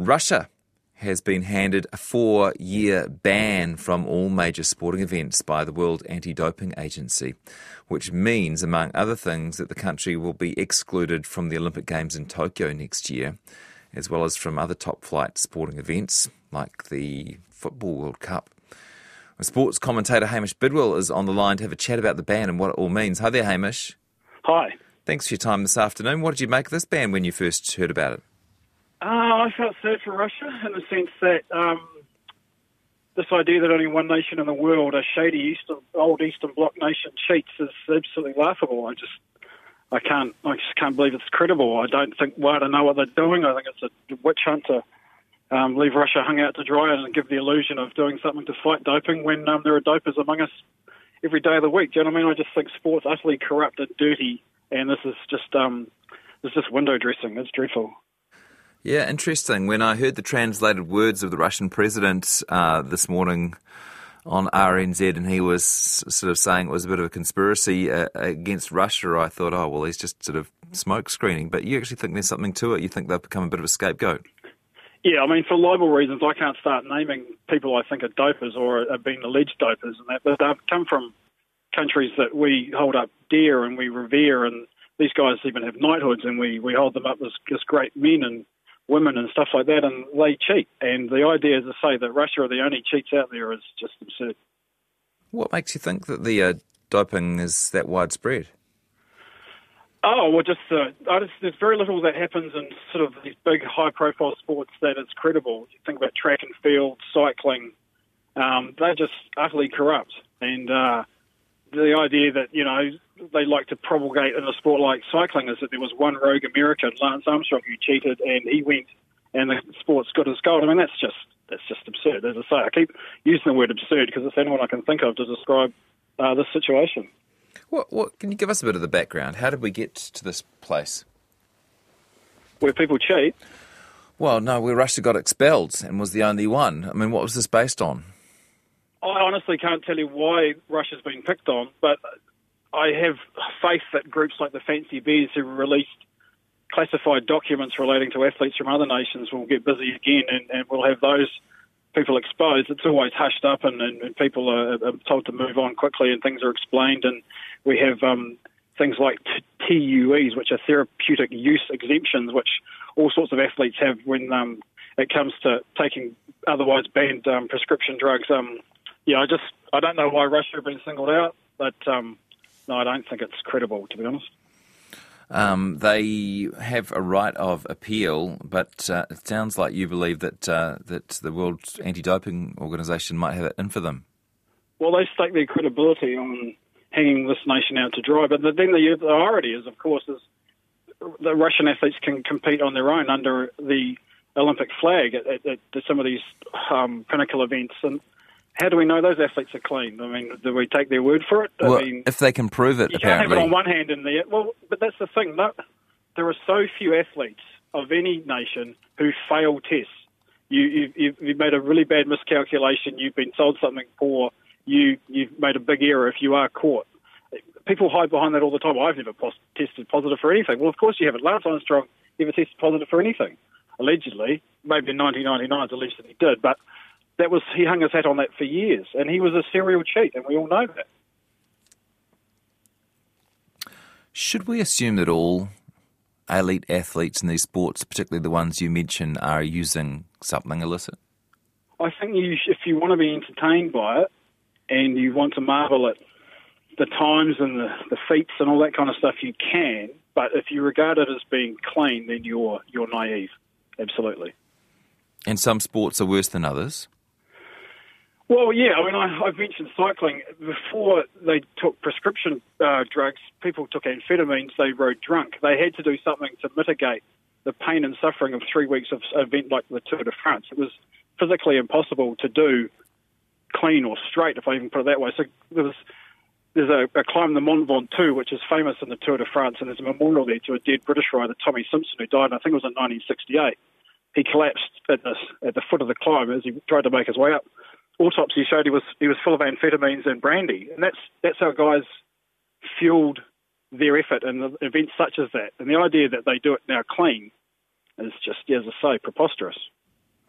Russia has been handed a 4-year ban from all major sporting events by the World Anti-Doping Agency, which means, among other things, that the country will be excluded from the Olympic Games in Tokyo next year, as well as from other top-flight sporting events like the Football World Cup. Sports commentator Hamish Bidwell is on the line to have a chat about the ban and what it all means. Hi there, Hamish. Hi. Thanks for your time this afternoon. What did you make of this ban when you first heard about it? I felt sad for Russia in the sense that this idea that only one nation in the world, a shady old Eastern Bloc nation, cheats is absolutely laughable. I just can't believe it's credible. I don't think WADA know what they're doing. I think it's a witch hunt to leave Russia hung out to dry and give the illusion of doing something to fight doping when there are dopers among us every day of the week. Do you know what I mean? I just think sport's utterly corrupt and dirty, and this is just window dressing. It's dreadful. Yeah, interesting. When I heard the translated words of the Russian president this morning on RNZ, and he was sort of saying it was a bit of a conspiracy against Russia, I thought, oh, well, he's just sort of smoke screening. But you actually think there's something to it? You think they've become a bit of a scapegoat? Yeah, I mean, for libel reasons, I can't start naming people I think are dopers or are being alleged dopers and that, but they've come from countries that we hold up dear and we revere, and these guys even have knighthoods, and we hold them up as great men and women and stuff like that, and they cheat. And the idea to say that Russia are the only cheats out there is just absurd. What makes you think that the doping is that widespread? Oh, well, there's very little that happens in sort of these big, high-profile sports that it's credible. You think about track and field, cycling, they're just utterly corrupt. And the idea that, you know, they like to promulgate in a sport like cycling is that there was one rogue American, Lance Armstrong, who cheated, and he went, and the sport's good as gold. I mean, that's just absurd. As I say, I keep using the word absurd because it's the only one I can think of to describe this situation. What can you give us a bit of the background? How did we get to this place? Where people cheat? Well, no, where Russia got expelled and was the only one. I mean, what was this based on? I honestly can't tell you why Russia's been picked on, but I have faith that groups like the Fancy Bears, who released classified documents relating to athletes from other nations, will get busy again, and we'll have those people exposed. It's always hushed up, and people are told to move on quickly, and things are explained. And we have things like TUEs, which are therapeutic use exemptions, which all sorts of athletes have when it comes to taking otherwise banned prescription drugs. I don't know why Russia have been singled out, but no, I don't think it's credible, to be honest. They have a right of appeal, but it sounds like you believe that the World Anti-Doping Organisation might have it in for them. Well, they stake their credibility on hanging this nation out to dry. But then the irony is, of course, is the Russian athletes can compete on their own under the Olympic flag at some of these pinnacle events. And how do we know those athletes are clean? I mean, do we take their word for it? Well, I mean, if they can prove it, you apparently. can't have it on one hand in there. Well, but that's the thing. No, there are so few athletes of any nation who fail tests. You've made a really bad miscalculation. You've been told something poor. You've made a big error if you are caught. People hide behind that all the time. I've never tested positive for anything. Well, of course you haven't. Lance Armstrong never tested positive for anything, allegedly. Maybe in 1999 it's alleged that he did, but he hung his hat on that for years, and he was a serial cheat, and we all know that. Should we assume that all elite athletes in these sports, particularly the ones you mentioned, are using something illicit? I think if you want to be entertained by it and you want to marvel at the times and the feats and all that kind of stuff, you can. But if you regard it as being clean, then you're naive. Absolutely. And some sports are worse than others? Well, yeah. I mean, I've mentioned cycling. Before they took prescription drugs, people took amphetamines, they rode drunk. They had to do something to mitigate the pain and suffering of 3 weeks of an event like the Tour de France. It was physically impossible to do clean or straight, if I even put it that way. So there's a climb, the Mont Ventoux, which is famous in the Tour de France, and there's a memorial there to a dead British rider, Tommy Simpson, who died, I think it was in 1968. He collapsed at the foot of the climb as he tried to make his way up. Autopsy showed he was full of amphetamines and brandy, and that's how guys fueled their effort in events such as that. And the idea that they do it now clean is just, as I say, preposterous.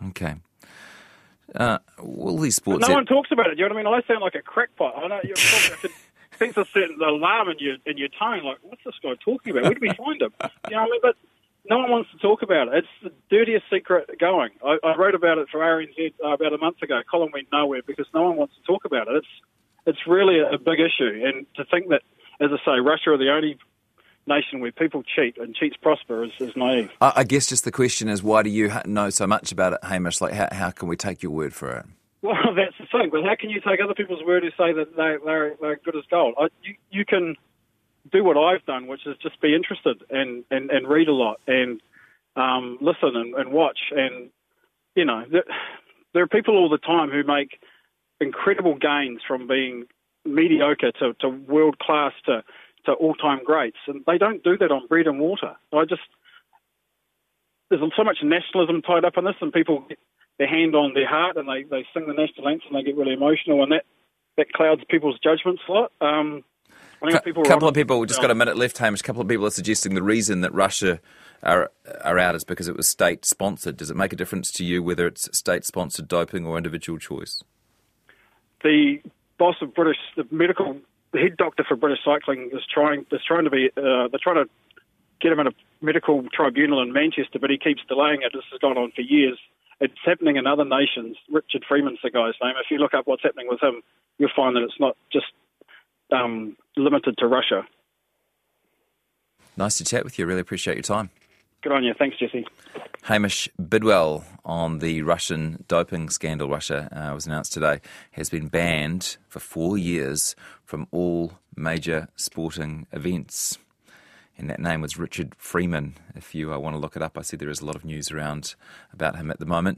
Okay. All these sports... But no one talks about it. Do you know what I mean? I sound like a crackpot. I know you're probably... I could sense a certain alarm in your tone, like, what's this guy talking about? Where did we find him? You know what I mean? But no one wants to talk about it. It's the dirtiest secret going. I wrote about it for RNZ about a month ago. Colin went nowhere because no one wants to talk about it. It's really a big issue. And to think that, as I say, Russia are the only nation where people cheat and cheats prosper is naive. I guess just the question is, why do you know so much about it, Hamish? Like, how can we take your word for it? Well, that's the thing. But how can you take other people's word who say that they're good as gold? You can do what I've done, which is just be interested and read a lot and listen and watch. And, you know, there are people all the time who make incredible gains from being mediocre to world-class to all-time greats. And they don't do that on bread and water. There's so much nationalism tied up in this, and people get their hand on their heart and they sing the national anthem and they get really emotional, and that clouds people's judgments a lot. Couple of people, just got a minute left, Hamish. A couple of people are suggesting the reason that Russia are out is because it was state-sponsored. Does it make a difference to you whether it's state-sponsored doping or individual choice? The boss of the head doctor for British cycling is trying to get him in a medical tribunal in Manchester, but he keeps delaying it. This has gone on for years. It's happening in other nations. Richard Freeman's the guy's name. If you look up what's happening with him, you'll find that it's not just limited to Russia. Nice to chat with you. Really appreciate your time. Good on you. Thanks, Jesse. Hamish Bidwell on the Russian doping scandal. Russia was announced today, has been banned for 4 years from all major sporting events. And that name was Richard Freeman. If you want to look it up, I see there is a lot of news around about him at the moment.